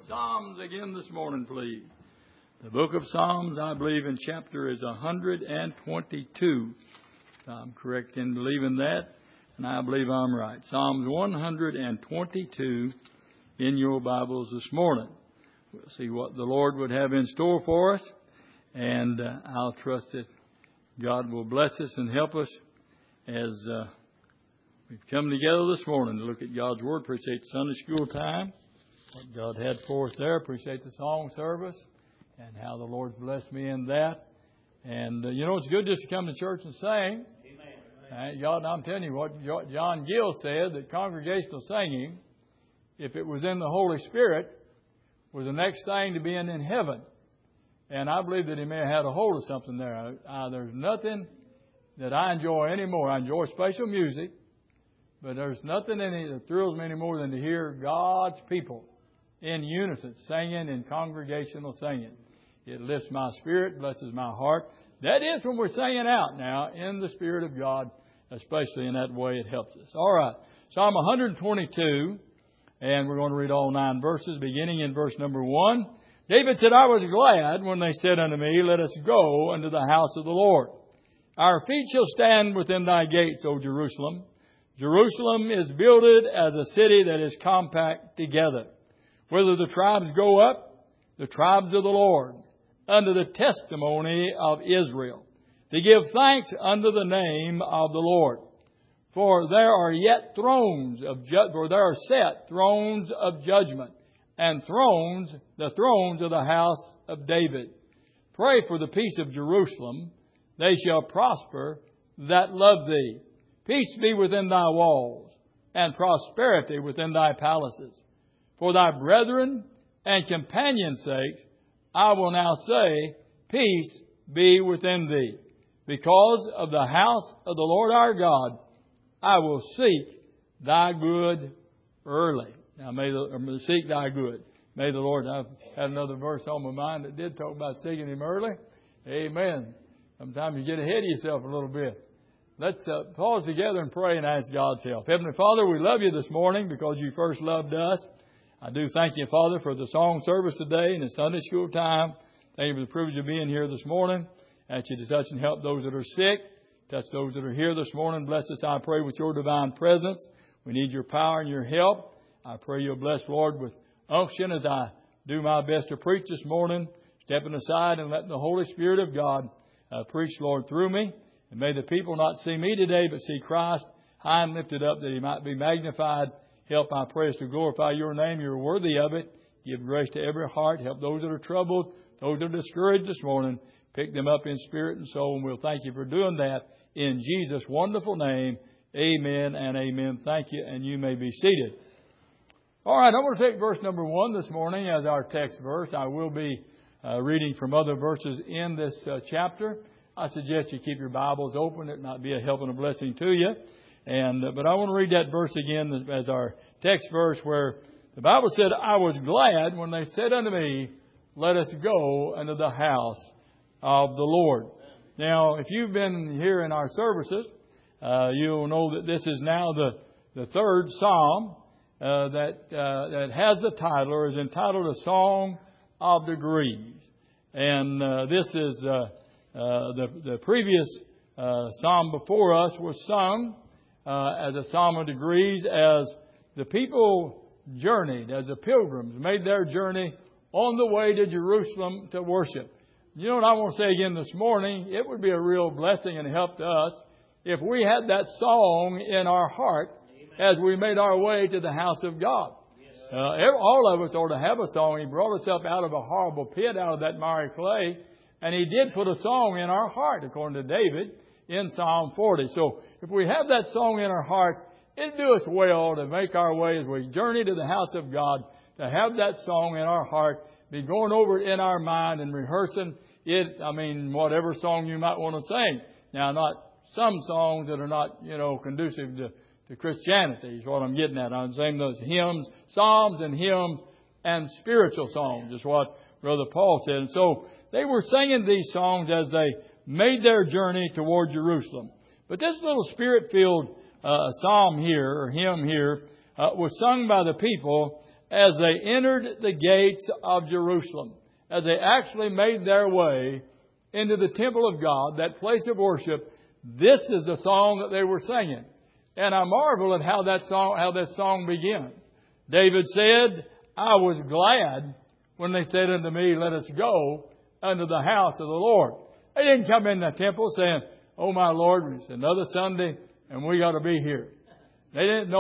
Psalms again this morning, please. The book of Psalms, I believe in chapter is 122. I'm correct in believing that, and I believe I'm right. Psalms 122 in your Bibles this morning. We'll see what the Lord would have in store for us, and I'll trust that God will bless us and help us as we've come together this morning to look at God's Word. Appreciate Sunday school time, what God had for us there. Appreciate the song service and how the Lord's blessed me in that. And, it's good just to come to church and sing. Amen. God, I'm telling you what John Gill said, that congregational singing, if it was in the Holy Spirit, was the next thing to being in heaven. And I believe that he may have had a hold of something there. There's nothing that I enjoy anymore. I enjoy special music, but there's nothing in it that thrills me any more than to hear God's people in unison, singing in congregational singing. It lifts my spirit, blesses my heart. That is when we're singing out now in the Spirit of God, especially in that way it helps us. All right, Psalm 122, and we're going to read all 9 verses, beginning in verse number 1. David said, I was glad when they said unto me, let us go unto the house of the Lord. Our feet shall stand within thy gates, O Jerusalem. Jerusalem is builded as a city that is compact together. Whither the tribes go up, the tribes of the Lord, unto the testimony of Israel, to give thanks unto the name of the Lord. For there are yet thrones of for there are set thrones of judgment, and the thrones of the house of David. Pray for the peace of Jerusalem. They shall prosper that love thee. Peace be within thy walls, and prosperity within thy palaces. For thy brethren and companions' sake, I will now say, peace be within thee. Because of the house of the Lord our God, I will seek thy good early. Now, seek thy good. May the Lord, I've had another verse on my mind that did talk about seeking Him early. Amen. Sometimes you get ahead of yourself a little bit. Let's pause together and pray and ask God's help. Heavenly Father, we love you this morning because you first loved us. I do thank you, Father, for the song service today and the Sunday school time. Thank you for the privilege of being here this morning. I ask you to touch and help those that are sick. Touch those that are here this morning. Bless us, I pray, with your divine presence. We need your power and your help. I pray you'll bless, Lord, with unction as I do my best to preach this morning, stepping aside and letting the Holy Spirit of God preach, Lord, through me. And may the people not see me today, but see Christ high and lifted up, that He might be magnified. Help, I pray, us to glorify your name. You're worthy of it. Give grace to every heart. Help those that are troubled, those that are discouraged this morning. Pick them up in spirit and soul. And we'll thank you for doing that in Jesus' wonderful name. Amen and amen. Thank you, and you may be seated. All right, I'm going to take verse number 1 this morning as our text verse. I will be reading from other verses in this chapter. I suggest you keep your Bibles open. It might be a help and a blessing to you. But I want to read that verse again as our text verse, where the Bible said, I was glad when they said unto me, let us go unto the house of the Lord. Now, if you've been here in our services, you'll know that this is now the third psalm that has the title, or is entitled A Song of Degrees. And this is the previous psalm before us was sung as a psalm of degrees, as the people journeyed, as the pilgrims made their journey on the way to Jerusalem to worship. You know what I want to say again this morning? It would be a real blessing and help to us if we had that song in our heart as we made our way to the house of God. All of us ought to have a song. He brought us up out of a horrible pit, out of that miry clay, and He did put a song in our heart, according to David, in Psalm 40. So if we have that song in our heart, it'd do us well to make our way as we journey to the house of God, to have that song in our heart, be going over it in our mind and rehearsing it. Whatever song you might want to sing. Now, not some songs that are not, conducive to Christianity is what I'm getting at. I'm saying those hymns, psalms and hymns and spiritual songs is what Brother Paul said. And so they were singing these songs as they made their journey toward Jerusalem. But this little spirit-filled psalm here, or hymn here, was sung by the people as they entered the gates of Jerusalem, as they actually made their way into the temple of God, that place of worship, this is the song that they were singing. And I marvel at how this song begins. David said, I was glad when they said unto me, let us go unto the house of the Lord. They didn't come in the temple saying, oh my Lord, it's another Sunday and we got to be here. David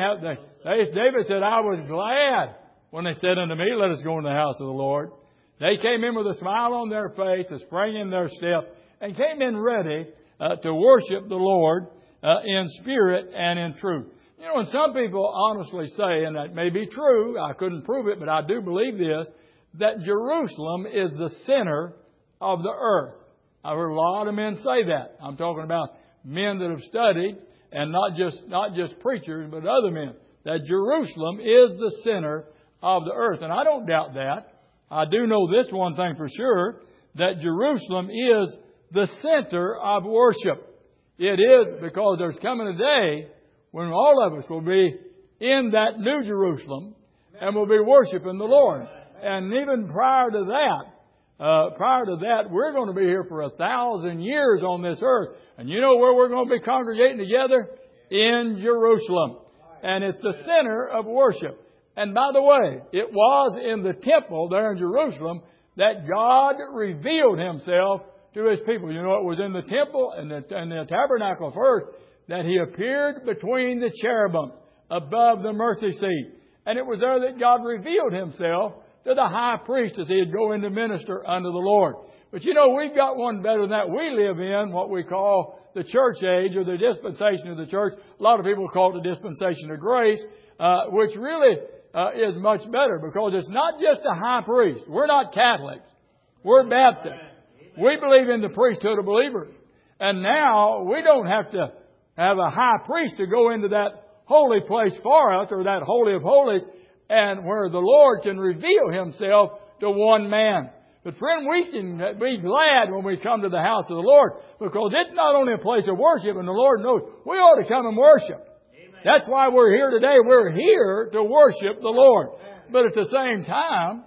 said, I was glad when they said unto me, let us go into the house of the Lord. They came in with a smile on their face, a spring in their step, and came in ready to worship the Lord in spirit and in truth. You know, and some people honestly say, and that may be true, I couldn't prove it, but I do believe this, that Jerusalem is the center of the earth. I've heard a lot of men say that. I'm talking about men that have studied, and not just preachers, but other men, that Jerusalem is the center of the earth. And I don't doubt that. I do know this one thing for sure, that Jerusalem is the center of worship. It is, because there's coming a day when all of us will be in that new Jerusalem and will be worshiping the Lord. And even prior to that, we're going to be here for 1,000 years on this earth. And you know where we're going to be congregating together? In Jerusalem. And it's the center of worship. And by the way, it was in the temple there in Jerusalem that God revealed Himself to His people. You know, it was in the temple and the tabernacle first that He appeared between the cherubim above the mercy seat. And it was there that God revealed Himself to the high priest as he'd go in to minister unto the Lord. But you know, we've got one better than that. We live in what we call the church age, or the dispensation of the church. A lot of people call it the dispensation of grace, which really is much better, because it's not just a high priest. We're not Catholics. We're Baptists. We believe in the priesthood of believers. And now we don't have to have a high priest to go into that holy place for us, or that holy of holies, and where the Lord can reveal Himself to one man. But friend, we can be glad when we come to the house of the Lord, because it's not only a place of worship, and the Lord knows we ought to come and worship. Amen. That's why we're here today. We're here to worship the Lord. But at the same time,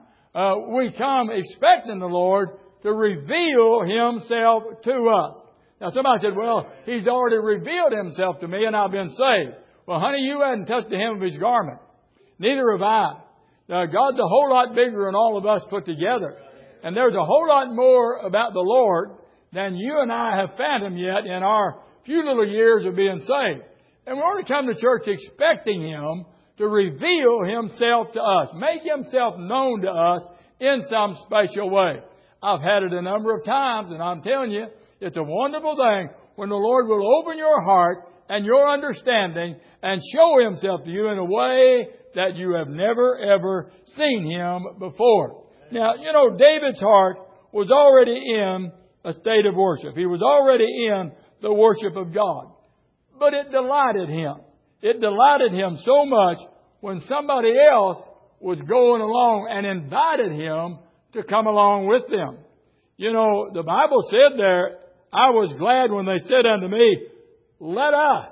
we come expecting the Lord to reveal Himself to us. Now somebody said, well, He's already revealed Himself to me and I've been saved. Well, honey, you hadn't touched the hem of His garment. Neither have I. God's a whole lot bigger than all of us put together. And there's a whole lot more about the Lord than you and I have fathomed yet in our few little years of being saved. And we ought to come to church expecting Him to reveal Himself to us, make Himself known to us in some special way. I've had it a number of times, and I'm telling you, it's a wonderful thing when the Lord will open your heart and your understanding and show Himself to you in a way that you have never, ever seen Him before. Now, you know, David's heart was already in a state of worship. He was already in the worship of God. But it delighted him. It delighted him so much when somebody else was going along and invited him to come along with them. You know, the Bible said there, I was glad when they said unto me, let us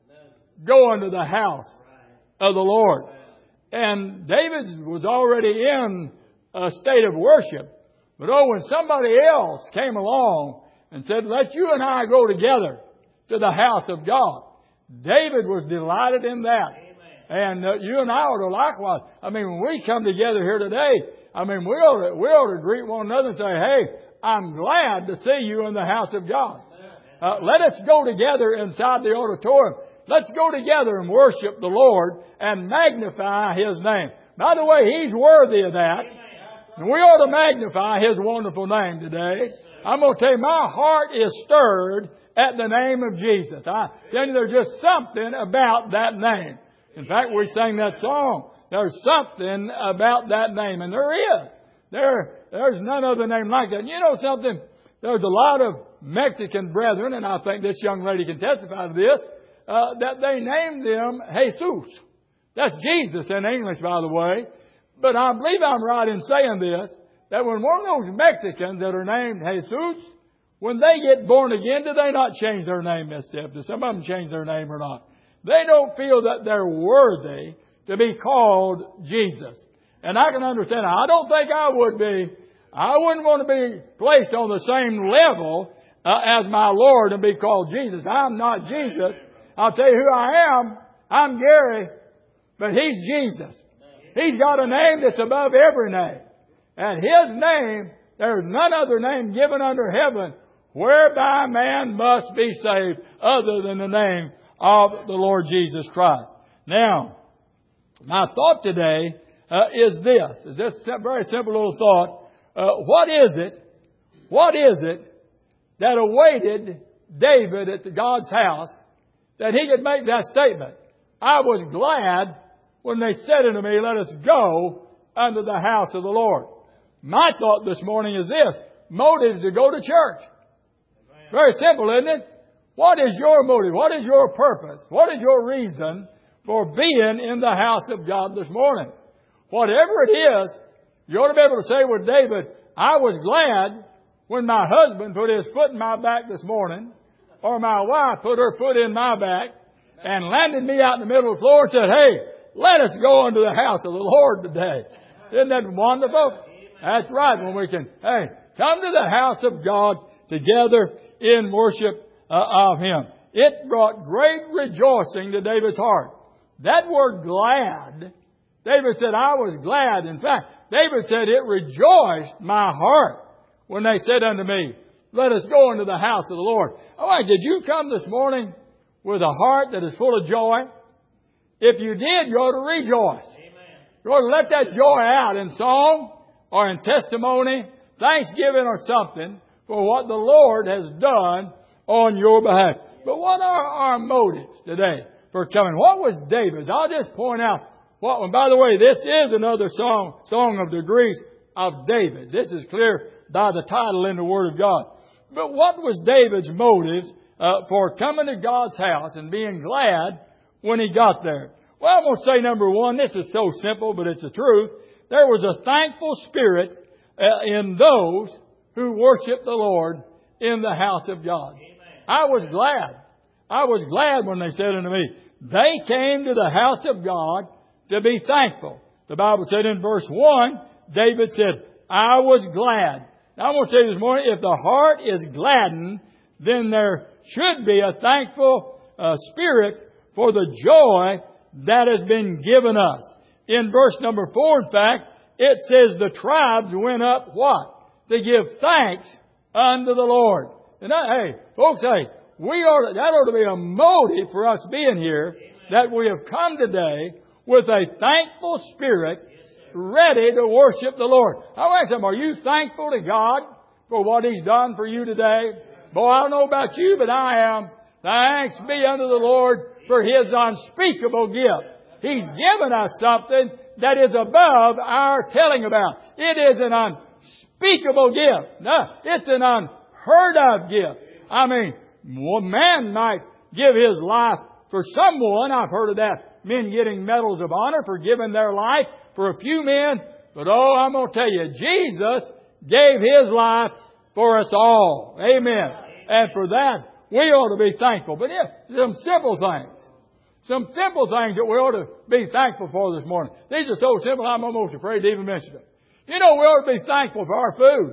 go unto the house of the Lord. And David was already in a state of worship. But when somebody else came along and said, let you and I go together to the house of God, David was delighted in that. Amen. And you and I ought to likewise. I mean, when we come together here today, I mean, we ought to greet one another and say, hey, I'm glad to see you in the house of God. Let us go together inside the auditorium. Let's go together and worship the Lord and magnify His name. By the way, He's worthy of that. And we ought to magnify His wonderful name today. I'm going to tell you, my heart is stirred at the name of Jesus. I tell you, there's just something about that name. In fact, we sang that song. There's something about that name. And there is. There's none other name like that. And you know something? There's a lot of Mexican brethren, and I think this young lady can testify to this, that they named them Jesus. That's Jesus in English, by the way. But I believe I'm right in saying this, that when one of those Mexicans that are named Jesus, when they get born again, do they not change their name, Miss Steph? Do some of them change their name or not? They don't feel that they're worthy to be called Jesus. And I can understand. I don't think I would be. I wouldn't want to be placed on the same level as my Lord and be called Jesus. I'm not Jesus. I'll tell you who I am. I'm Gary, but He's Jesus. He's got a name that's above every name. And His name, there's none other name given under heaven whereby man must be saved other than the name of the Lord Jesus Christ. Now, my thought today is this very simple little thought. What is it that awaited David at God's house that he could make that statement? I was glad when they said unto me, let us go unto the house of the Lord. My thought this morning is this: motive to go to church. Very simple, isn't it? What is your motive? What is your purpose? What is your reason for being in the house of God this morning? Whatever it is, you ought to be able to say with David, I was glad when my husband put his foot in my back this morning, or my wife put her foot in my back and landed me out in the middle of the floor and said, hey, let us go into the house of the Lord today. Isn't that wonderful? That's right. When we can, come to the house of God together in worship of Him. It brought great rejoicing to David's heart. That word glad, David said, I was glad. In fact, David said, it rejoiced my heart when they said unto me, let us go into the house of the Lord. All right, did you come this morning with a heart that is full of joy? If you did, you ought to rejoice. Amen. You ought to let that joy out in song or in testimony, thanksgiving or something for what the Lord has done on your behalf. But what are our motives today for coming? What was David's? I'll just point out what one. By the way, this is another song of degrees of David. This is clear by the title in the Word of God. But what was David's motives for coming to God's house and being glad when he got there? Well, I'm going to say number one, this is so simple, but it's the truth. There was a thankful spirit in those who worship the Lord in the house of God. Amen. I was glad. I was glad when they said unto me, they came to the house of God to be thankful. The Bible said in verse 1, David said, I was glad. Now I want to tell you this morning, if the heart is gladdened, then there should be a thankful spirit for the joy that has been given us. In verse number 4, in fact, it says the tribes went up what? To give thanks unto the Lord. And folks, that ought to be a motive for us being here, that we have come today with a thankful spirit, ready to worship the Lord. I ask them, are you thankful to God for what He's done for you today? Boy, I don't know about you, but I am. Thanks be unto the Lord for His unspeakable gift. He's given us something that is above our telling about. It is an unspeakable gift. No, it's an unheard of gift. I mean, one man might give his life for someone. I've heard of that. Men getting medals of honor for giving their life for a few men. But I'm going to tell you, Jesus gave His life for us all. Amen. And for that, we ought to be thankful. But some simple things. Some simple things that we ought to be thankful for this morning. These are so simple, I'm almost afraid to even mention them. We ought to be thankful for our food.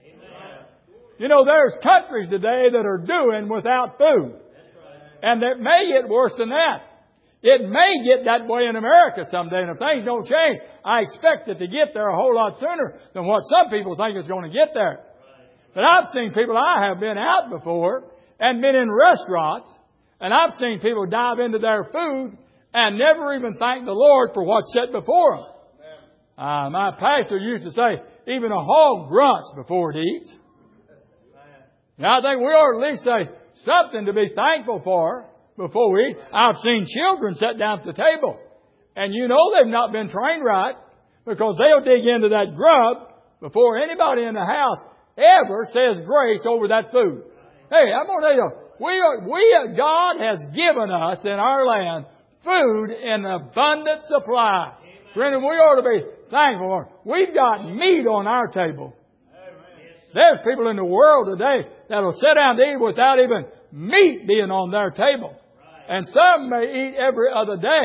Amen. There's countries today that are doing without food. And it may get worse than that. It may get that way in America someday. And if things don't change, I expect it to get there a whole lot sooner than what some people think it's going to get there. But I've seen people, I have been out before and been in restaurants, and I've seen people dive into their food and never even thank the Lord for what's set before them. My pastor used to say, even a hog grunts before it eats. Now I think we ought to at least say something to be thankful for before we eat. I've seen children sit down at the table, and they've not been trained right, because they'll dig into that grub before anybody in the house ever says grace over that food. Hey, I'm going to tell you, God has given us in our land food in abundant supply. Brendan, we ought to be thankful for it. We've got meat on our table. There's people in the world today that'll sit down to eat without even meat being on their table. And some may eat every other day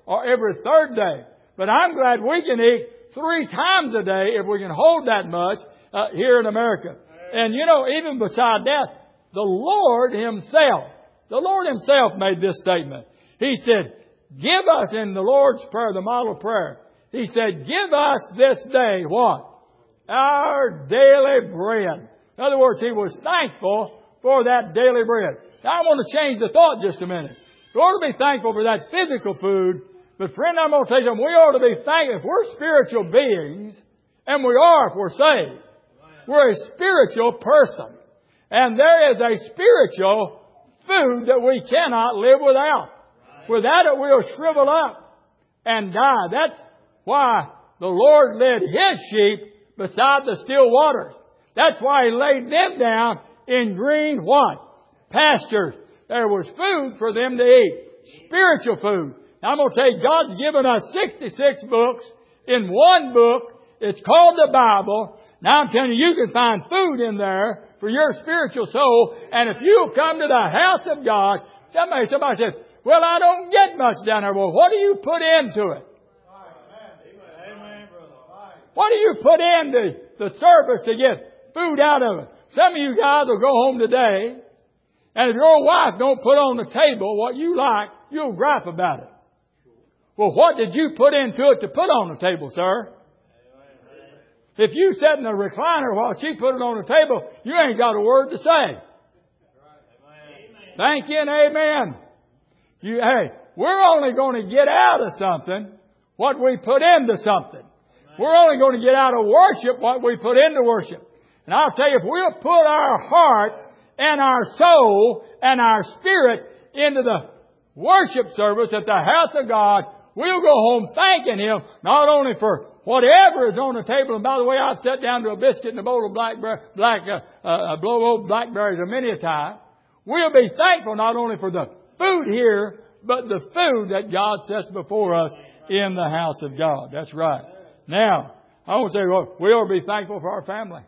or every third day. But I'm glad we can eat 3 times a day if we can hold that much here in America. And you know, even beside that, the Lord Himself made this statement. He said, give us in the Lord's Prayer, the model prayer. He said, give us this day what? Our daily bread. In other words, He was thankful for that daily bread. Now I want to change the thought just a minute. We ought to be thankful for that physical food. But friend, I'm going to tell you something. We ought to be thankful. If we're spiritual beings, and we are if we're saved, we're a spiritual person. And there is a spiritual food that we cannot live without. Without it, we'll shrivel up and die. That's why the Lord led His sheep beside the still waters. That's why He laid them down in green what? Pastures. There was food for them to eat. Spiritual food. Now I'm going to tell you, God's given us 66 books in one book. It's called the Bible. Now I'm telling you, you can find food in there for your spiritual soul. And if you come to the house of God, somebody says, well, I don't get much down there. Well, what do you put into it? What do you put into the service to get food out of it? Some of you guys will go home today, and if your wife don't put on the table what you like, you'll gripe about it. Well, what did you put into it to put on the table, sir? If you sat in a recliner while she put it on the table, you ain't got a word to say. Thank you and amen. Hey, we're only going to get out of something what we put into something. We're only going to get out of worship what we put into worship. And I'll tell you, if we'll put our heart and our soul and our spirit into the worship service at the house of God, we'll go home thanking Him, not only for whatever is on the table. And by the way, I've sat down to a biscuit and a bowl of blackberries a many a time. We'll be thankful not only for the food here, but the food that God sets before us in the house of God. That's right. Now, I want to say, well, we ought to be thankful for our family.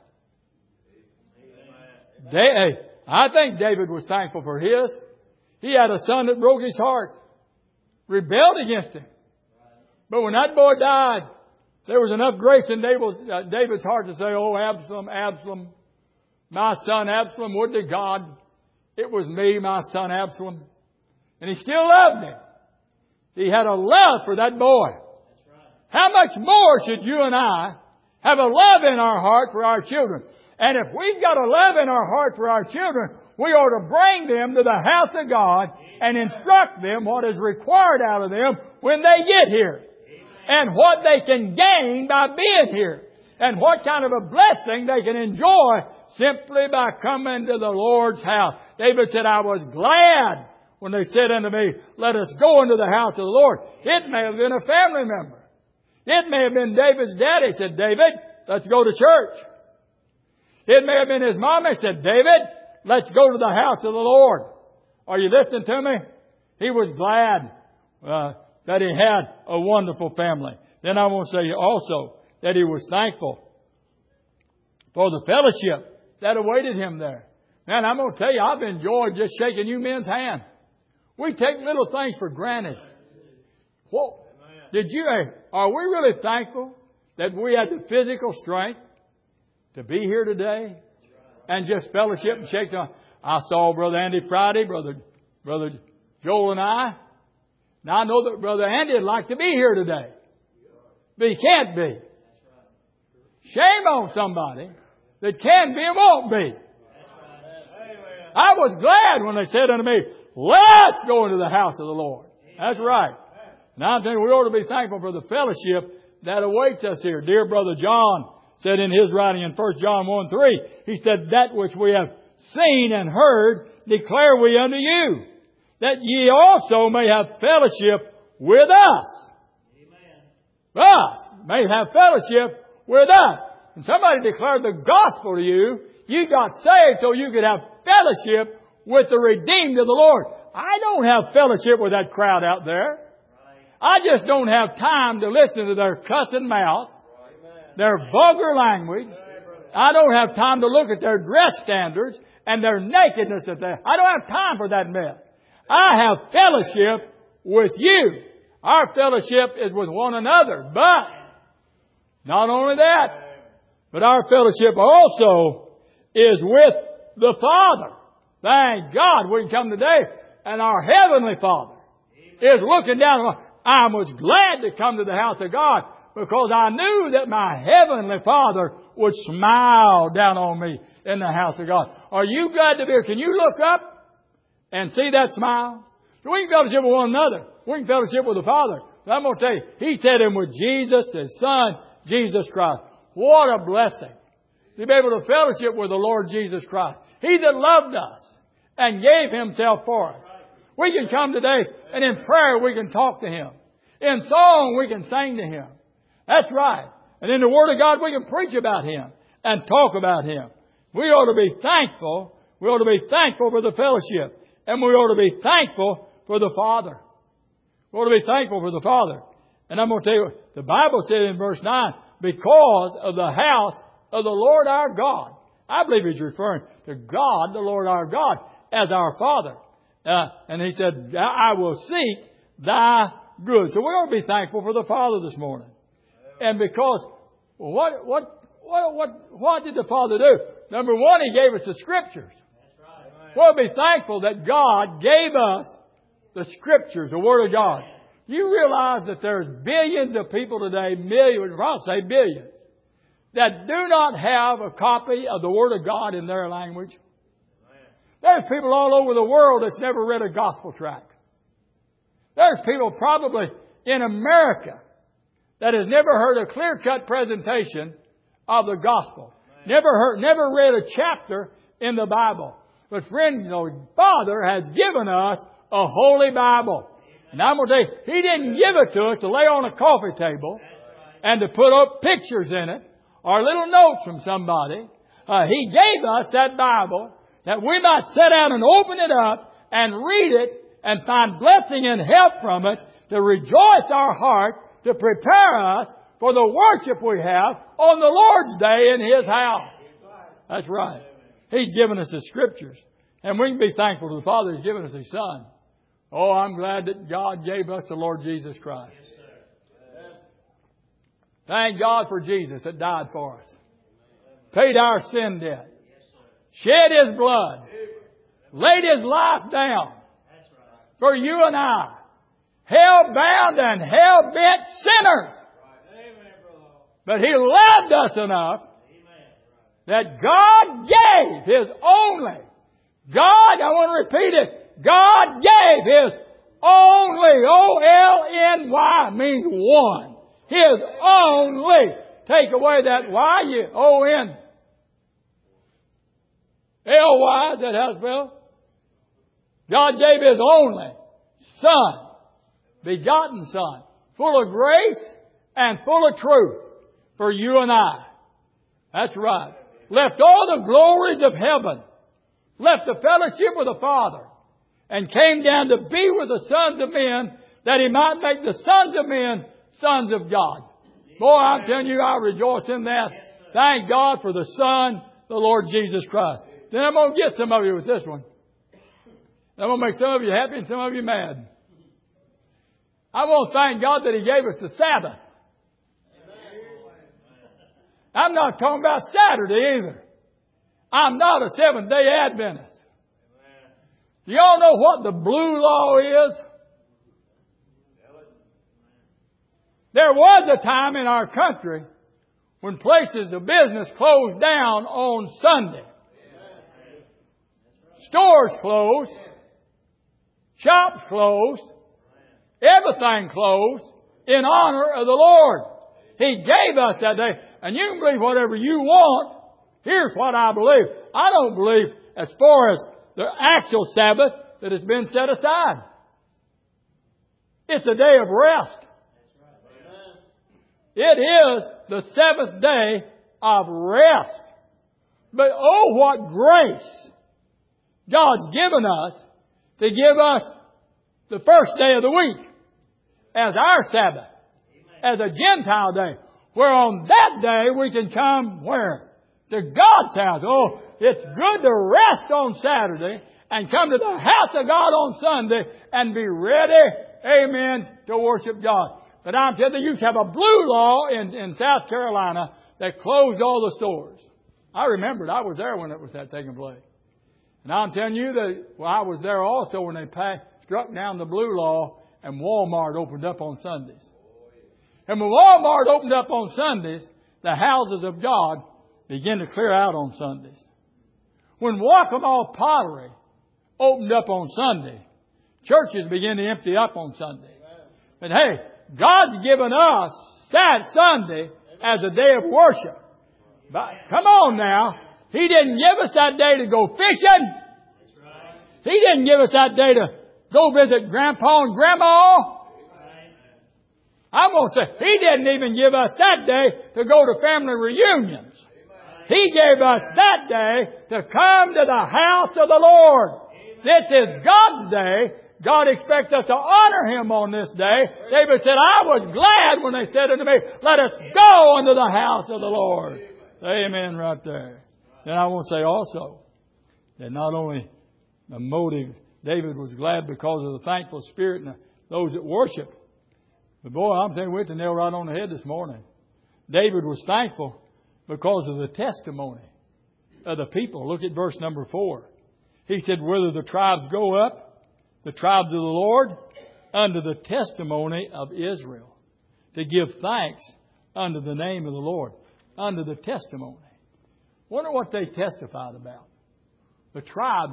I think David was thankful for his. He had a son that broke his heart, rebelled against him. But when that boy died, there was enough grace in David's heart to say, oh, Absalom, Absalom, my son Absalom, would to God it was me, my son Absalom. And he still loved him. He had a love for that boy. How much more should you and I have a love in our heart for our children? And if we've got a love in our heart for our children, we ought to bring them to the house of God and instruct them what is required out of them when they get here. And what they can gain by being here. And what kind of a blessing they can enjoy simply by coming to the Lord's house. David said, I was glad when they said unto me, let us go into the house of the Lord. It may have been a family member. It may have been David's daddy said, David, let's go to church. It may have been his mom that said, David, let's go to the house of the Lord. Are you listening to me? He was glad that he had a wonderful family. Then I want to say also that he was thankful for the fellowship that awaited him there. Man, I'm going to tell you, I've enjoyed just shaking you men's hand. We take little things for granted. What? Are we really thankful that we had the physical strength to be here today and just fellowship and shake hands? I saw Brother Andy Friday, Brother Joel and I. Now I know that Brother Andy would like to be here today, but he can't be. Shame on somebody that can be and won't be. I was glad when they said unto me, let's go into the house of the Lord. That's right. Now I'm telling you, we ought to be thankful for the fellowship that awaits us here. Dear Brother John said in his writing in 1 John 1:3, he said, that which we have seen and heard declare we unto you, that ye also may have fellowship with us. Amen. Us may have fellowship with us. And somebody declared the gospel to you. You got saved so you could have fellowship with the redeemed of the Lord. I don't have fellowship with that crowd out there. I just don't have time to listen to their cussing mouths, their vulgar language. I don't have time to look at their dress standards and their nakedness. I don't have time for that mess. I have fellowship with you. Our fellowship is with one another. But not only that, but our fellowship also is with the Father. Thank God we can come today and our Heavenly Father is looking down. I was glad to come to the house of God because I knew that my Heavenly Father would smile down on me in the house of God. Are you glad to be here? Can you look up and see that smile? So we can fellowship with one another. We can fellowship with the Father. But I'm going to tell you, He said him with Jesus, His Son, Jesus Christ. What a blessing to be able to fellowship with the Lord Jesus Christ. He that loved us and gave Himself for us. We can come today and in prayer we can talk to Him. In song we can sing to Him. That's right. And in the Word of God we can preach about Him and talk about Him. We ought to be thankful. We ought to be thankful for the fellowship. And we ought to be thankful for the Father. We ought to be thankful for the Father. And I'm going to tell you, the Bible said in verse 9, because of the house of the Lord our God. I believe He's referring to God, the Lord our God, as our Father. And He said, I will seek Thy good. So we ought to be thankful for the Father this morning. And because, what did the Father do? Number one, He gave us the Scriptures. We'll be thankful that God gave us the Scriptures, the Word of God. You realize that there's billions of people today, millions, I'll say billions, that do not have a copy of the Word of God in their language. There's people all over the world that's never read a gospel tract. There's people probably in America that has never heard a clear-cut presentation of the gospel. Never read a chapter in the Bible. But friend, Father has given us a holy Bible. And I'm going to tell you, He didn't give it to us to lay on a coffee table and to put up pictures in it or little notes from somebody. He gave us that Bible that we might sit down and open it up and read it and find blessing and help from it to rejoice our heart, to prepare us for the worship we have on the Lord's day in His house. That's right. He's given us the Scriptures. And we can be thankful to the Father He's given us His Son. Oh, I'm glad that God gave us the Lord Jesus Christ. Thank God for Jesus that died for us. Paid our sin debt. Shed His blood. Laid His life down. For you and I. Hell-bound and hell-bent sinners. But He loved us enough that God gave His only. God, I want to repeat it. God gave His only. O-L-N-Y means one. His only. Take away that Y, O-N. L-Y, is that how it's spelled? God gave His only Son, begotten Son, full of grace and full of truth for you and I. That's right. Left all the glories of heaven, left the fellowship with the Father, and came down to be with the sons of men, that He might make the sons of men sons of God. Boy, I'm telling you, I rejoice in that. Thank God for the Son, the Lord Jesus Christ. Then I'm going to get some of you with this one. I'm going to make some of you happy and some of you mad. I want to thank God that He gave us the Sabbath. I'm not talking about Saturday either. I'm not a Seventh-day Adventist. Do y'all know what the blue law is? There was a time in our country when places of business closed down on Sunday. Stores closed. Shops closed. Everything closed in honor of the Lord. He gave us that day. And you can believe whatever you want. Here's what I believe. I don't believe as far as the actual Sabbath that has been set aside. It's a day of rest. It is the seventh day of rest. But oh, what grace God's given us to give us the first day of the week as our Sabbath, as a Gentile day, where on that day we can come where? To God's house. Oh, it's good to rest on Saturday and come to the house of God on Sunday and be ready amen, to worship God. But I'm telling you, they used to have a blue law in South Carolina that closed all the stores. I remember it. I was there when it was that taking place. And I'm telling you that I was there also when they struck down the blue law and Walmart opened up on Sundays. And when Walmart opened up on Sundays, the houses of God began to clear out on Sundays. When Waccamaw Pottery opened up on Sunday, churches began to empty up on Sunday. But hey, God's given us that Sunday as a day of worship. But come on now. He didn't give us that day to go fishing. He didn't give us that day to go visit Grandpa and Grandma. I'm going to say, He didn't even give us that day to go to family reunions. He gave us that day to come to the house of the Lord. This is God's day. God expects us to honor Him on this day. David said, I was glad when they said unto me, let us go unto the house of the Lord. Amen right there. Then I want to say also that not only the motive, David was glad because of the thankful spirit and those that worship. But boy, I'm telling you, we hit the nail right on the head this morning. David was thankful because of the testimony of the people. Look at verse number 4. He said, whether the tribes go up, the tribes of the Lord, unto the testimony of Israel, to give thanks unto the name of the Lord, unto the testimony. Wonder what they testified about. The tribes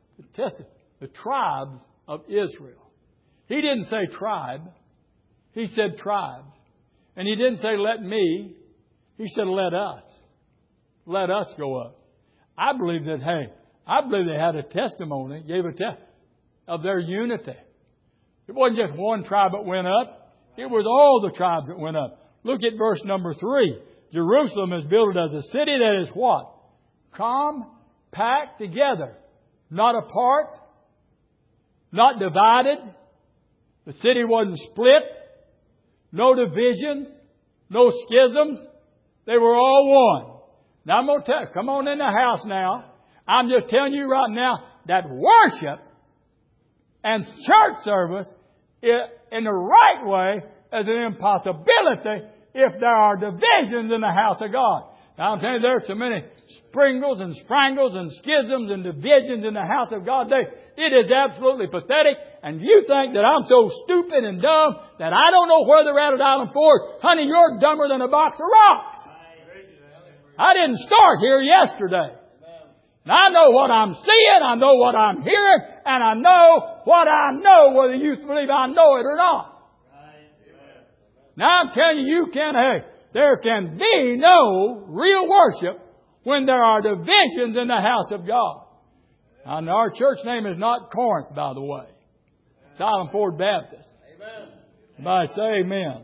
of Israel. He didn't say tribe. He said tribes. And He didn't say let me. He said let us. Let us go up. I believe that, I believe they had a testimony, gave a test of their unity. It wasn't just one tribe that went up. It was all the tribes that went up. Look at verse number 3. Jerusalem is built as a city that is what? Compact together. Not apart. Not divided. The city wasn't split. No divisions. No schisms. They were all one. Now I'm going to tell you, come on in the house now. I'm just telling you right now that worship and church service in the right way is an impossibility if there are divisions in the house of God. Now I'm telling you, there are so many springles and sprangles and schisms and divisions in the house of God today. It is absolutely pathetic. And you think that I'm so stupid and dumb that I don't know where they're at Island Ford. Honey, you're dumber than a box of rocks. I didn't start here yesterday. And I know what I'm seeing, I know what I'm hearing, and I know what I know, whether you believe I know it or not. Now I'm telling you, there can be no real worship when there are divisions in the house of God. And our church name is not Corinth, by the way. It's Island Ford Baptist. Everybody say amen.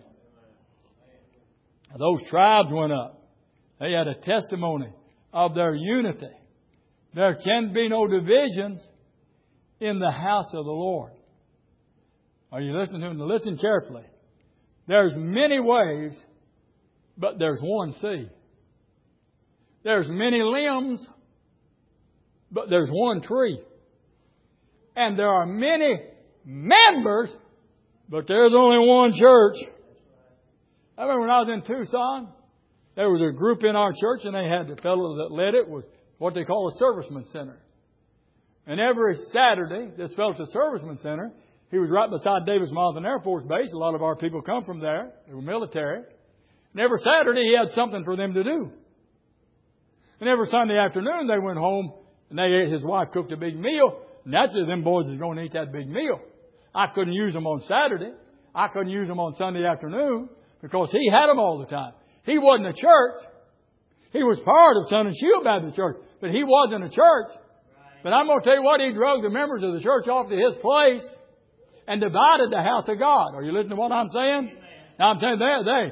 Those tribes went up. They had a testimony of their unity. There can be no divisions in the house of the Lord. Are you listening to me? Listen carefully. There's many ways, but there's one sea. There's many limbs, but there's one tree. And there are many members, but there's only one church. I remember when I was in Tucson, there was a group in our church, and they had the fellow that led it was what they call a serviceman center. And every Saturday, this fellow at the serviceman center, he was right beside Davis-Monthan Air Force Base. A lot of our people come from there. They were military. And every Saturday, he had something for them to do. And every Sunday afternoon, they went home, and his wife cooked a big meal. And naturally, them boys was going to eat that big meal. I couldn't use them on Saturday. I couldn't use them on Sunday afternoon because he had them all the time. He wasn't a church. He was part of Sun and Shield Baptist Church, but he wasn't a church. But I'm going to tell you what, he drug the members of the church off to his place and divided the house of God. Are you listening to what I'm saying? Amen. Now I'm saying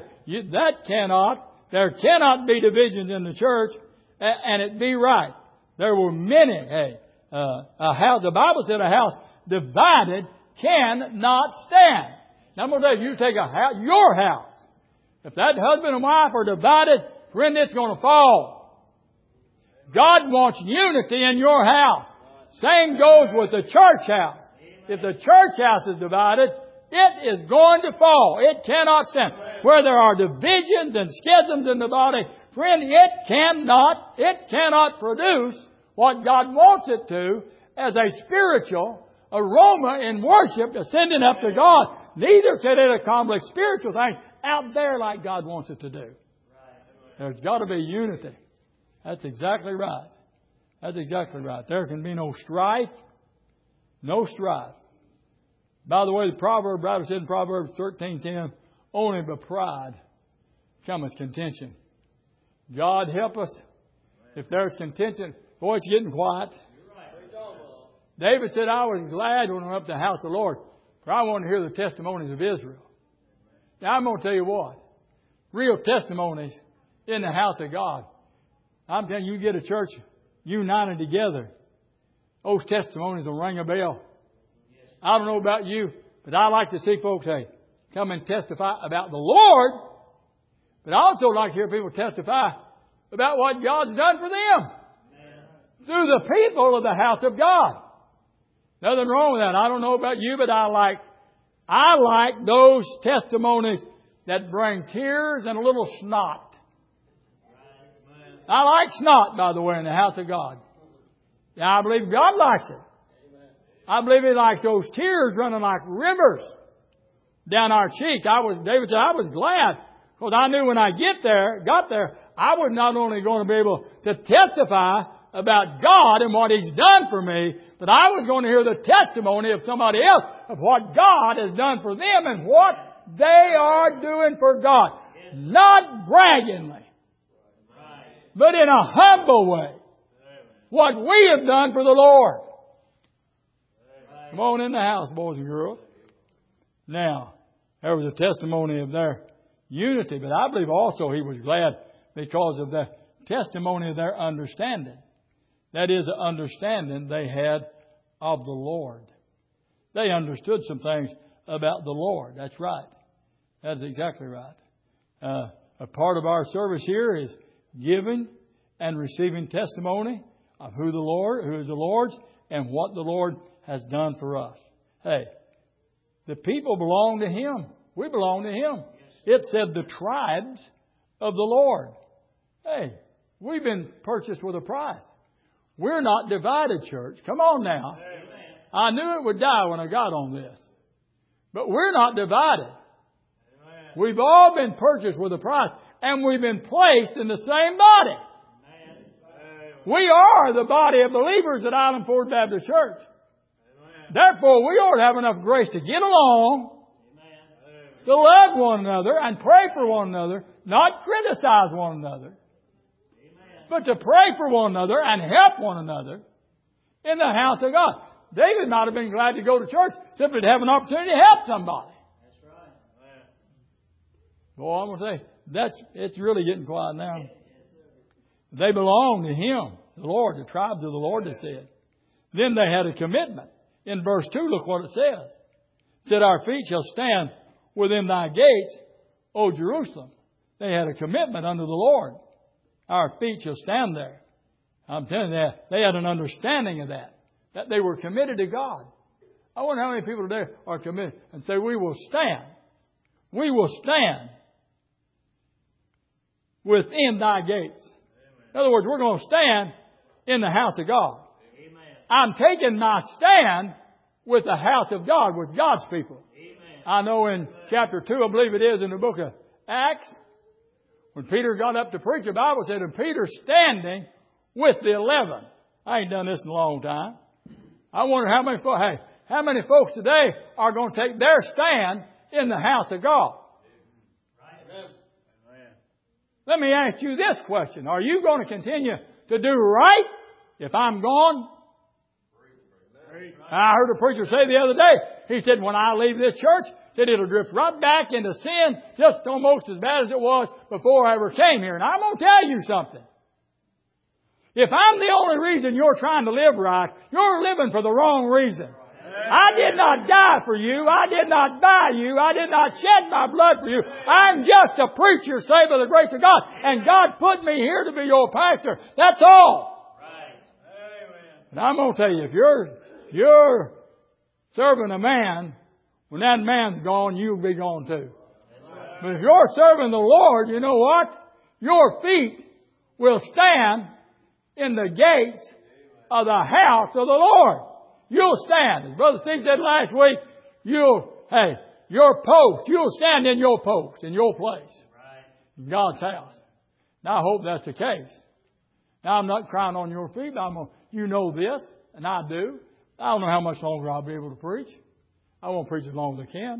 there cannot be divisions in the church and it be right. There were many. The Bible said a house divided cannot stand. Now I'm going to tell you, you take a house, your house. If that husband and wife are divided, friend, it's going to fall. God wants unity in your house. Same goes with the church house. If the church house is divided, It is going to fall. It cannot stand. Where there are divisions and schisms in the body, friend, it cannot produce what God wants it to as a spiritual aroma in worship ascending up to God. Neither can it accomplish spiritual things out there like God wants it to do. There's got to be unity. That's exactly right. That's exactly right. There can be no strife. No strife. By the way, the proverb, Bible said in Proverbs 13:10, only by pride cometh contention. God help us. If there's contention, boy, it's getting quiet. David said, I was glad when I went up to the house of the Lord, for I wanted to hear the testimonies of Israel. Now, I'm going to tell you what. Real testimonies in the house of God. I'm telling you, you get a church united together, those testimonies will ring a bell. I don't know about you, but I like to see folks, come and testify about the Lord. But I also like to hear people testify about what God's done for them. Through the people of the house of God. Nothing wrong with that. I don't know about you, but I like those testimonies that bring tears and a little snot. I like snot, by the way, in the house of God. Now, I believe God likes it. I believe He likes those tears running like rivers down our cheeks. David said, I was glad because I knew when I got there, I was not only going to be able to testify about God and what He's done for me, but I was going to hear the testimony of somebody else of what God has done for them and what they are doing for God. Not braggingly, but in a humble way. What we have done for the Lord. Come on in the house, boys and girls. Now, there was a testimony of their unity, but I believe also He was glad because of the testimony of their understanding. That is, the understanding they had of the Lord. They understood some things about the Lord. That's right. That's exactly right. A part of our service here is giving and receiving testimony of who is the Lord's, and what the Lord has done for us. Hey, the people belong to Him. We belong to Him. It said the tribes of the Lord. Hey, we've been purchased with a price. We're not divided, church. Come on now. I knew it would die when I got on this. But we're not divided. We've all been purchased with a price. And we've been placed in the same body. We are the body of believers at Island Ford Baptist Church. Therefore, we ought to have enough grace to get along, to love one another and pray for one another, not criticize one another, but to pray for one another and help one another in the house of God. David might have been glad to go to church simply to have an opportunity to help somebody. Boy, I'm going to say, it's really getting quiet now. They belong to Him, the Lord, the tribes of the Lord, they said. Then they had a commitment. In verse 2, look what it says. It said, our feet shall stand within thy gates, O Jerusalem. They had a commitment unto the Lord. Our feet shall stand there. I'm telling you that. They had an understanding of that they were committed to God. I wonder how many people today are committed and say, we will stand. We will stand within thy gates. In other words, we're going to stand in the house of God. Amen. I'm taking my stand with the house of God, with God's people. Amen. I know in chapter 2, I believe it is, in the book of Acts, when Peter got up to preach, the Bible said, and Peter standing with the 11. I ain't done this in a long time. I wonder how many folks today are going to take their stand in the house of God. Let me ask you this question. Are you going to continue to do right if I'm gone? I heard a preacher say the other day, he said, when I leave this church, said it'll drift right back into sin, just almost as bad as it was before I ever came here. And I'm going to tell you something. If I'm the only reason you're trying to live right, you're living for the wrong reason. I did not die for you. I did not buy you. I did not shed my blood for you. I'm just a preacher saved by the grace of God. And God put me here to be your pastor. That's all. And I'm going to tell you, if you're serving a man When that man's gone, you'll be gone too. But if you're serving the Lord, you know what? Your feet will stand in the gates of the house of the Lord. You'll stand. As Brother Steve said last week, your post, you'll stand in your post, in your place. In God's house. Now I hope that's the case. Now I'm not crying on your feet. You know this, and I do. I don't know how much longer I'll be able to preach. I won't preach as long as I can.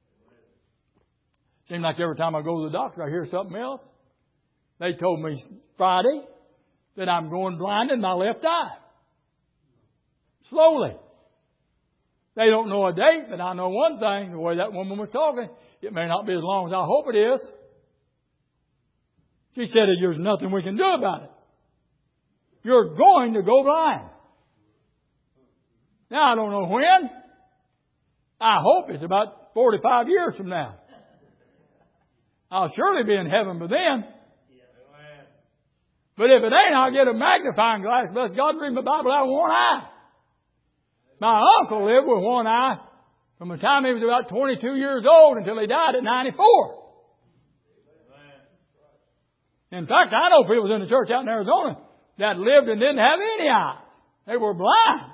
Seems like every time I go to the doctor, I hear something else. They told me Friday that I'm going blind in my left eye. Slowly. They don't know a date, but I know one thing. The way that woman was talking, it may not be as long as I hope it is. She said that there's nothing we can do about it. You're going to go blind. Now, I don't know when. I hope it's about 45 years from now. I'll surely be in heaven by then. But if it ain't, I'll get a magnifying glass. Bless God, read my Bible out of one eye. My uncle lived with one eye from the time he was about 22 years old until he died at 94. In fact, I know people in the church out in Arizona that lived and didn't have any eyes. They were blind.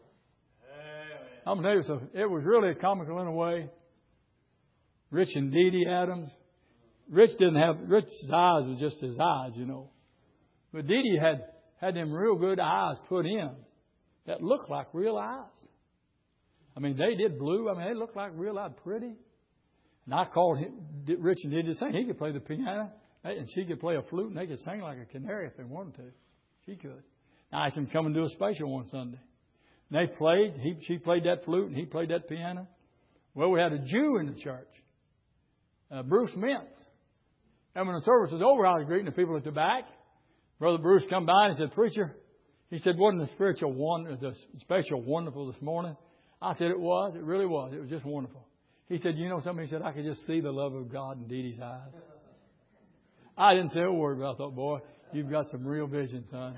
I'm going to tell you, it was really comical in a way. Rich and Dee Dee Adams. Rich's eyes was just his eyes, you know. But Dee Dee had them real good eyes put in that looked like real eyes. I mean, they did blue. I mean, they looked like real eyes, pretty. And I called Rich and Dee Dee to sing. He could play the piano, and she could play a flute, and they could sing like a canary if they wanted to. She could. I asked him to come and do a special one Sunday. And they played. She played that flute, and he played that piano. Well, we had a Jew in the church, Bruce Mintz. And when the service was over, I was greeting the people at the back. Brother Bruce come by and he said, "Preacher," he said, "wasn't the special wonderful this morning?" I said, "It was. It really was. It was just wonderful." He said, "You know something?" He said, "I could just see the love of God in Dee Dee's eyes." I didn't say a word, but I thought, boy, you've got some real vision, son.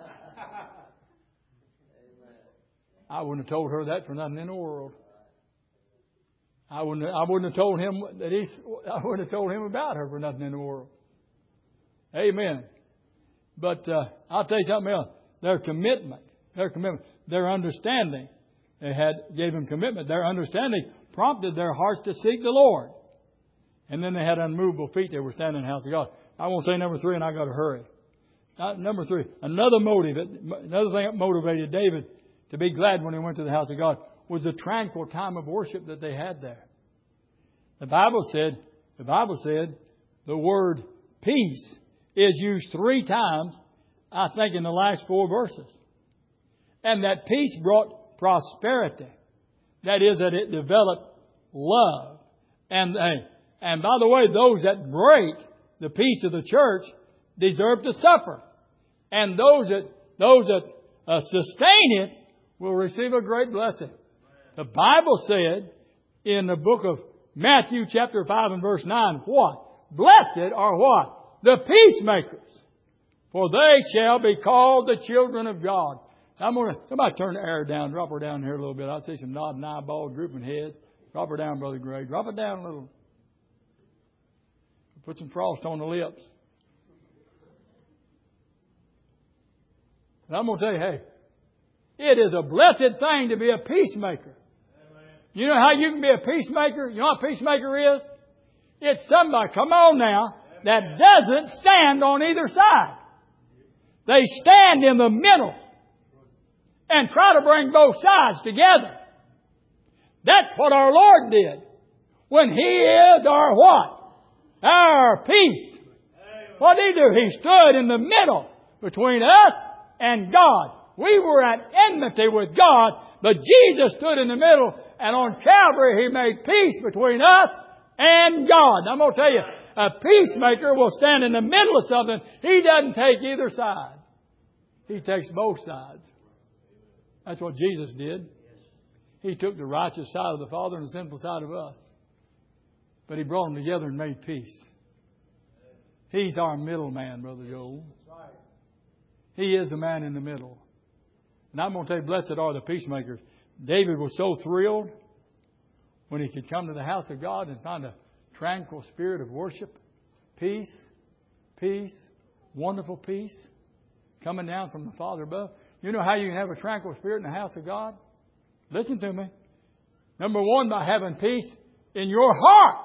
I wouldn't have told her that for nothing in the world. I wouldn't have told him I wouldn't have told him about her for nothing in the world. Amen. But I'll tell you something else. Their commitment, their understanding, gave them commitment. Their understanding prompted their hearts to seek the Lord. And then they had unmovable feet. They were standing in the house of God. I won't say number 3, and I got to hurry. Number 3, another thing that motivated David to be glad when he went to the house of God was the tranquil time of worship that they had there. The Bible said the word peace is used 3 times, I think, in the last 4 verses. And that peace brought prosperity. That is, that it developed love. And by the way, those that break the peace of the church deserve to suffer. And those that sustain it will receive a great blessing. The Bible said in the book of Matthew chapter 5 and verse 9, what? Blessed are what? The peacemakers, for they shall be called the children of God. Somebody turn the air down, drop her down here a little bit. I see some nodding eyeballs, drooping heads. Drop her down, Brother Gray. Drop it down a little. Put some frost on the lips. And I'm going to tell you, hey, it is a blessed thing to be a peacemaker. You know how you can be a peacemaker? You know what a peacemaker is? It's somebody, come on now, that doesn't stand on either side. They stand in the middle and try to bring both sides together. That's what our Lord did. When He is our what? Our peace. What did He do? He stood in the middle between us and God. We were at enmity with God, but Jesus stood in the middle, and on Calvary He made peace between us and God. Now, I'm going to tell you, a peacemaker will stand in the middle of something. He doesn't take either side. He takes both sides. That's what Jesus did. He took the righteous side of the Father and the sinful side of us. But He brought them together and made peace. He's our middleman, Brother Joel. He is the man in the middle. And I'm going to tell you, blessed are the peacemakers. David was so thrilled when he could come to the house of God and find a tranquil spirit of worship, peace, wonderful peace coming down from the Father above. You know how you can have a tranquil spirit in the house of God? Listen to me. Number one, by having peace in your heart.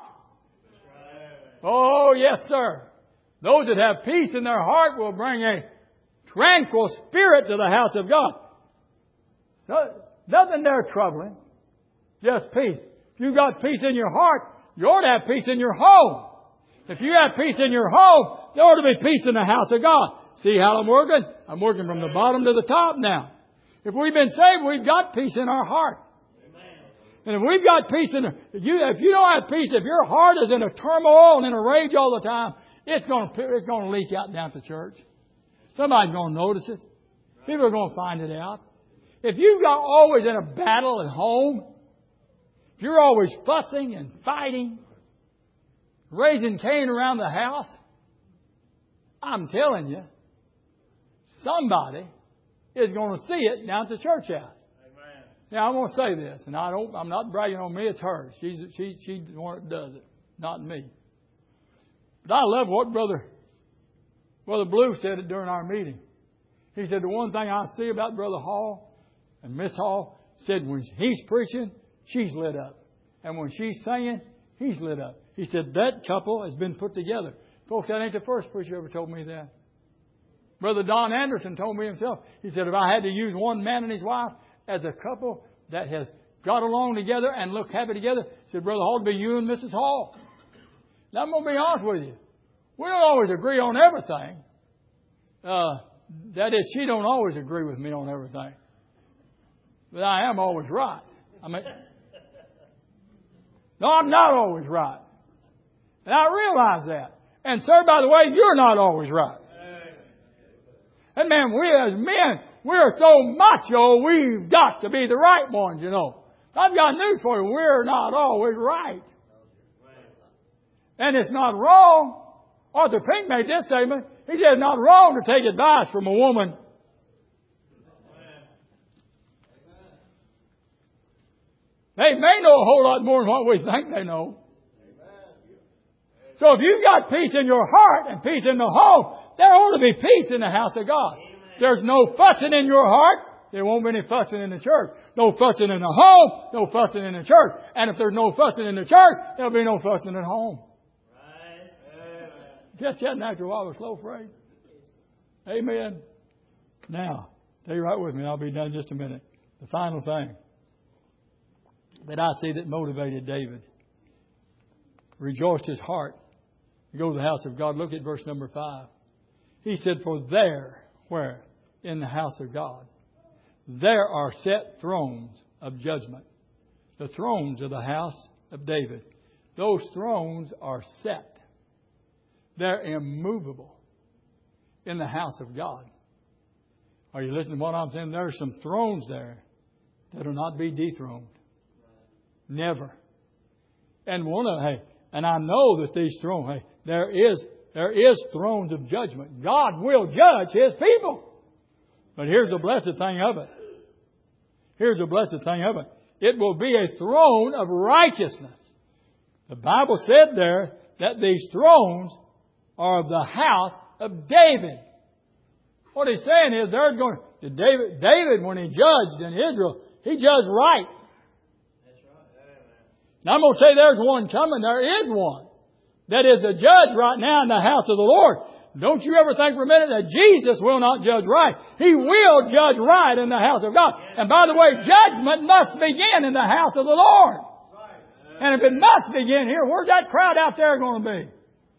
Oh, yes, sir. Those that have peace in their heart will bring a tranquil spirit to the house of God. So, nothing there troubling. Just peace. If you've got peace in your heart, you ought to have peace in your home. If you have peace in your home, there ought to be peace in the house of God. See how I'm working? I'm working from the bottom to the top now. If we've been saved, we've got peace in our heart. And if we've got peace if you don't have peace, if your heart is in a turmoil and in a rage all the time, it's going to leak out down to church. Somebody's going to notice it. People are going to find it out. If you've got always in a battle at home, if you're always fussing and fighting, raising Cain around the house, I'm telling you, somebody is going to see it down at the church house. Amen. Now, I'm going to say this, and I'm not bragging on me. It's her. She's the one that does it, not me. But I love what Brother Blue said it during our meeting. He said the one thing I see about Brother Hall and Miss Hall said when he's preaching, she's lit up, and when she's singing, he's lit up. He said that couple has been put together. Folks, that ain't the first preacher ever told me that. Brother Don Anderson told me himself. He said, if I had to use one man and his wife as a couple that has got along together and look happy together, he said, Brother Hall, it'd be you and Mrs. Hall. Now, I'm going to be honest with you. We don't always agree on everything. That is, she don't always agree with me on everything. But I am always right. No, I'm not always right. And I realize that. And sir, by the way, you're not always right. And man, we as men, we're so macho, we've got to be the right ones, you know. I've got news for you. We're not always right. And it's not wrong. Arthur Pink made this statement. He said it's not wrong to take advice from a woman. They may know a whole lot more than what we think they know. So if you've got peace in your heart and peace in the home, there ought to be peace in the house of God. If there's no fussing in your heart, there won't be any fussing in the church. No fussing in the home, no fussing in the church. And if there's no fussing in the church, there'll be no fussing at home. Catch that after a while with slow phrase. Amen. Now, stay right with me. I'll be done in just a minute. The final thing that I see that motivated David, rejoiced his heart to go to the house of God. Look at verse number 5. He said, for there, where? In the house of God, there are set thrones of judgment. The thrones of the house of David. Those thrones are set. They're immovable in the house of God. Are you listening to what I'm saying? There are some thrones there that will not be dethroned. Never. And and I know that these thrones, there is thrones of judgment. God will judge His people. But here's the blessed thing of it. Here's the blessed thing of it. It will be a throne of righteousness. The Bible said there that these thrones are of the house of David. What he's saying is David, when he judged in Israel, he judged right. Now I'm going to say there's one coming. There is one that is a judge right now in the house of the Lord. Don't you ever think for a minute that Jesus will not judge right. He will judge right in the house of God. And by the way, judgment must begin in the house of the Lord. And if it must begin here, where's that crowd out there going to be?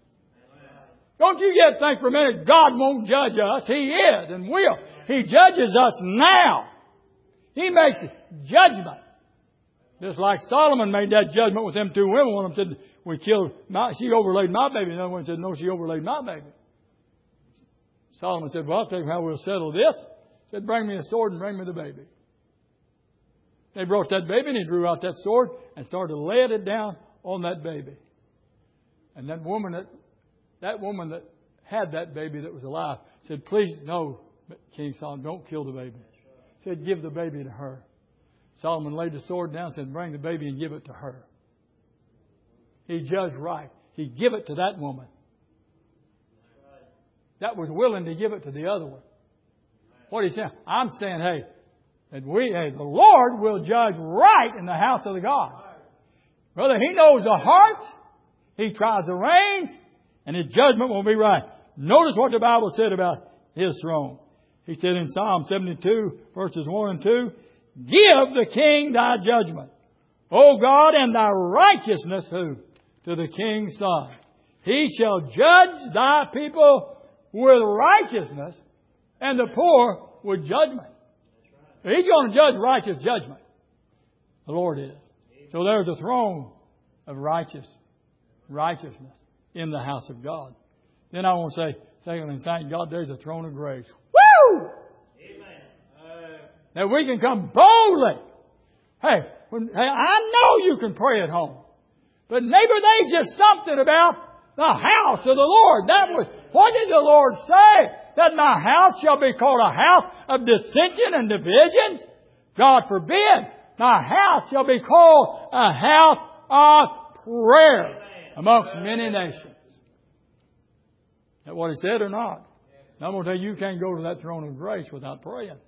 Don't you yet think for a minute God won't judge us. He is and will. He judges us now. He makes judgment. Just like Solomon made that judgment with them two women. One of them said, she overlaid my baby. Another one said, no, she overlaid my baby. Solomon said, well, I'll tell you how we'll settle this. He said, bring me a sword and bring me the baby. They brought that baby and he drew out that sword and started to lay it down on that baby. And that woman that had that baby that was alive said, please, no, King Solomon, don't kill the baby. Said, give the baby to her. Solomon laid the sword down and said, bring the baby and give it to her. He judged right. He give it to that woman that was willing to give it to the other one. What he's saying? I'm saying, the Lord will judge right in the house of the God. Brother, He knows the hearts. He tries the reins. And His judgment will be right. Notice what the Bible said about His throne. He said in Psalm 72, verses 1 and 2, give the king thy judgment, O God, and thy righteousness, who? To the king's son. He shall judge thy people with righteousness, and the poor with judgment. He's going to judge righteous judgment. The Lord is. So there's a throne of righteousness in the house of God. Then I want to say, secondly, thank God there's a throne of grace. Woo! Amen. That we can come boldly. Hey, I know you can pray at home. But neighbor, there's just something about the house of the Lord. That was, what did the Lord say? That my house shall be called a house of dissension and divisions? God forbid. My house shall be called a house of prayer amongst many nations. Is that what He said or not? Now I'm going to tell you, you can't go to that throne of grace without praying.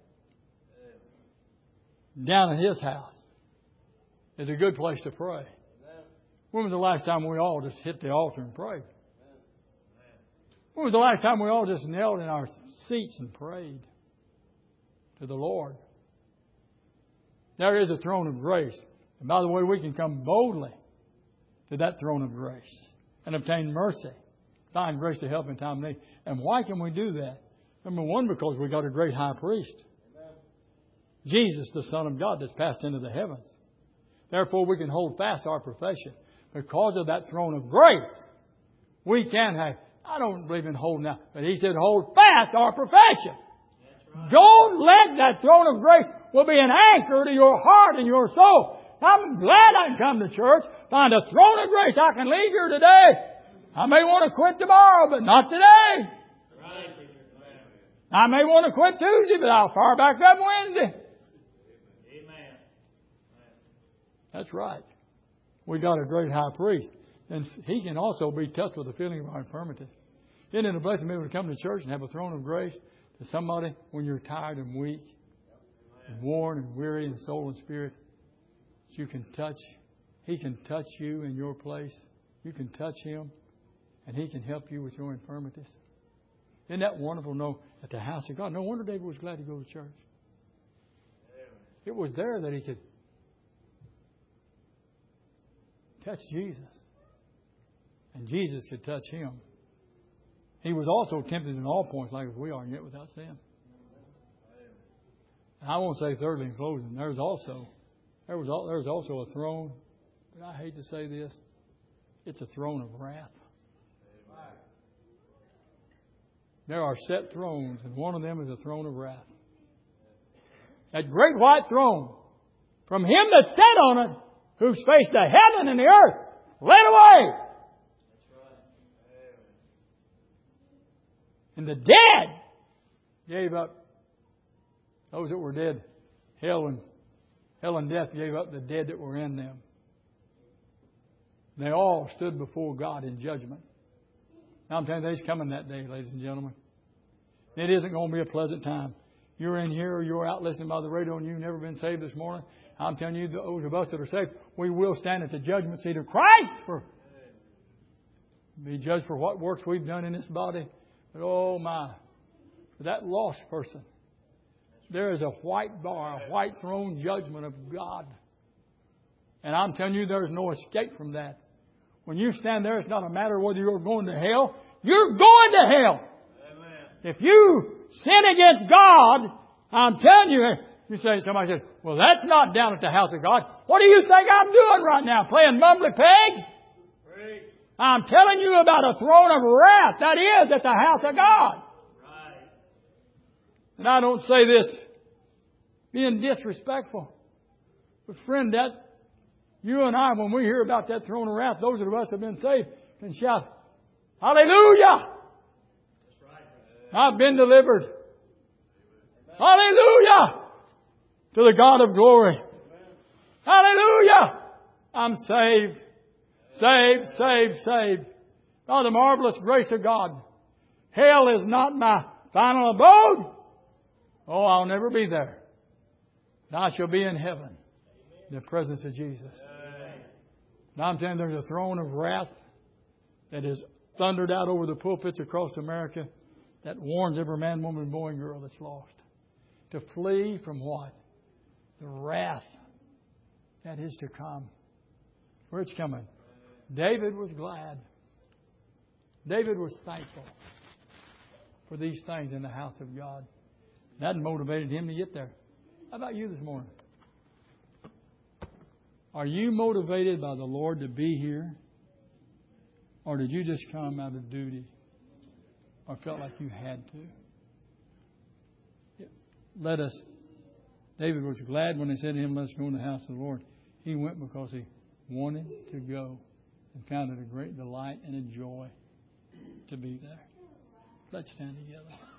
Down in His house is a good place to pray. When was the last time we all just hit the altar and prayed? When was the last time we all just knelt in our seats and prayed to the Lord? There is a throne of grace. And by the way, we can come boldly to that throne of grace and obtain mercy. Find grace to help in time of need. And why can we do that? Number one, because we got a great high priest. Amen. Jesus, the Son of God, that's passed into the heavens. Therefore, we can hold fast our profession. Because of that throne of grace, we can have, I don't believe in holding out, but He said hold fast our profession. Right. Don't let that throne of grace will be an anchor to your heart and your soul. I'm glad I can come to church, find a throne of grace. I can leave here today. I may want to quit tomorrow, but not today. Right. I may want to quit Tuesday, but I'll fire back up Wednesday. Amen. That's right. We got a great high priest. And He can also be touched with the feeling of our infirmity. Isn't it a blessing to be able to come to church and have a throne of grace to somebody when you're tired and weak, and worn and weary in soul and spirit? You can touch. He can touch you in your place. You can touch Him, and He can help you with your infirmities. Isn't that wonderful to know at the house of God? No wonder David was glad to go to church. It was there that he could touch Jesus. And Jesus could touch him. He was also tempted in all points like as we are, and yet without sin. And I won't say thirdly in closing, there's also a throne, but I hate to say this, it's a throne of wrath. There are set thrones, and one of them is a throne of wrath. That great white throne, from Him that sat on it, whose face the heaven and the earth fled away. And the dead gave up. Those that were dead, hell and death gave up the dead that were in them. They all stood before God in judgment. Now I'm telling you, there's coming that day, ladies and gentlemen. It isn't going to be a pleasant time. You're in here or you're out listening by the radio and you've never been saved this morning. I'm telling you, those of us that are saved, we will stand at the judgment seat of Christ be judged for what works we've done in this body. But oh my, for that lost person, there is a white bar, a white throne judgment of God. And I'm telling you, there's no escape from that. When you stand there, it's not a matter of whether you're going to hell. You're going to hell. Amen. If you sin against God, I'm telling you, somebody says, well, that's not down at the house of God. What do you think I'm doing right now? Playing mumbly peg? Great. I'm telling you about a throne of wrath. That is at the house of God. Right. And I don't say this being disrespectful. But friend, that you and I, when we hear about that throne of wrath, those of us who have been saved can shout, hallelujah! That's right. I've been delivered. Amen. Hallelujah! To the God of glory. Amen. Hallelujah! I'm saved. Saved, saved, saved. By the marvelous grace of God. Hell is not my final abode. Oh, I'll never be there. I shall be in heaven. In the presence of Jesus. Now I'm telling you, there's a throne of wrath that is thundered out over the pulpits across America that warns every man, woman, boy, and girl that's lost to flee from what? The wrath that is to come. Where it's coming. David was glad. David was thankful for these things in the house of God. That motivated him to get there. How about you this morning? Are you motivated by the Lord to be here? Or did you just come out of duty? Or felt like you had to? Let us. David was glad when they said to him, let's go in the house of the Lord. He went because he wanted to go and found it a great delight and a joy to be there. Let's stand together.